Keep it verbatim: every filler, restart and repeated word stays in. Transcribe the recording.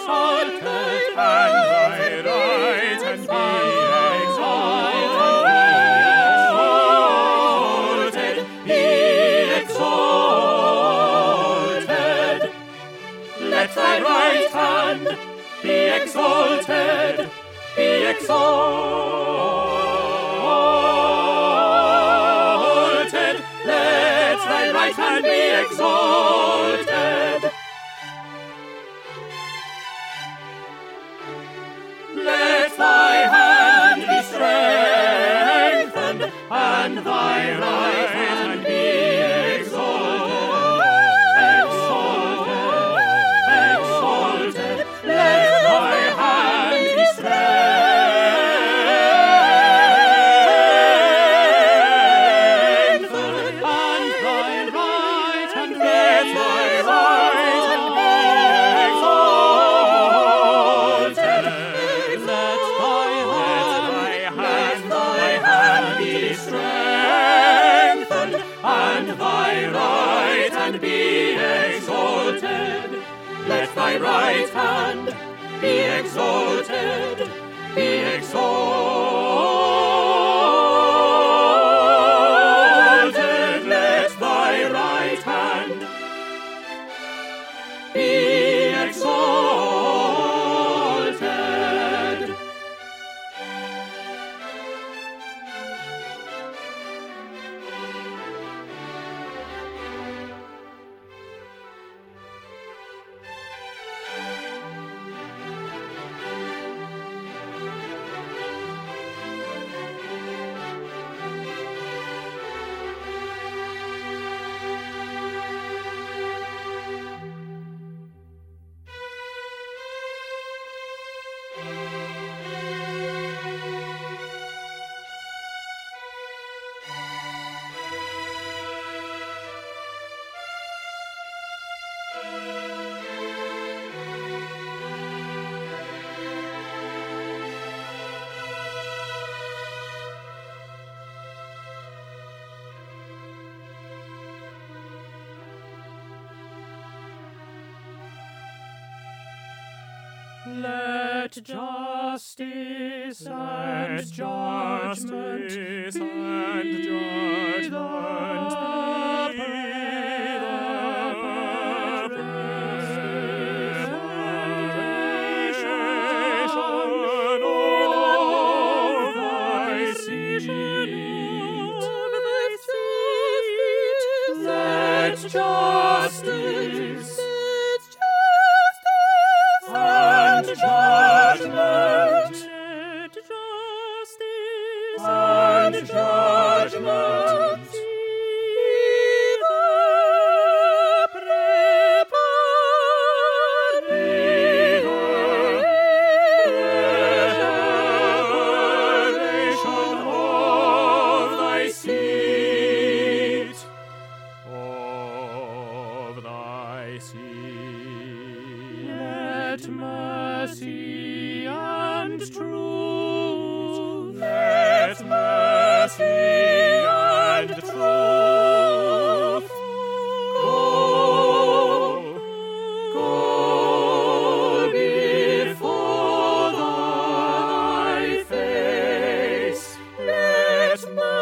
exalted, and thy right hand be exalted, be exalted. Let thy right hand be exalted, be exalted. Let thy right hand be exalted. Let thy hand be strengthened, and thy right hand be exalted, exalted, exalted. Let thy hand be strengthened, and thy right hand be exalted. Let thy hand be strengthened, and thy right hand be exalted. Let thy right hand be exalted, be exalted. Let thy right hand be exalted. Let justice and judgment be the Let justice and judgment, let justice and judgment be the preparation of thy seat, of thy seat. Let mercy and truth, let mercy and truth go, go before thy face. Let mercy